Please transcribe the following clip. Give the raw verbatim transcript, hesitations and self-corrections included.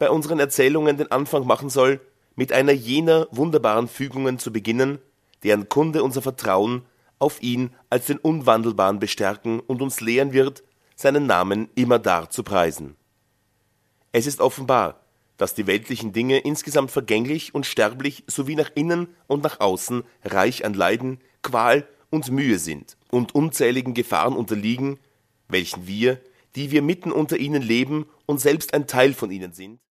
bei unseren Erzählungen den Anfang machen soll, mit einer jener wunderbaren Fügungen zu beginnen, deren Kunde unser Vertrauen auf ihn als den Unwandelbaren bestärken und uns lehren wird, seinen Namen immerdar zu preisen. Es ist offenbar, dass die weltlichen Dinge insgesamt vergänglich und sterblich sowie nach innen und nach außen reich an Leiden, Qual und Mühe sind und unzähligen Gefahren unterliegen, welchen wir, die wir mitten unter ihnen leben und selbst ein Teil von ihnen sind,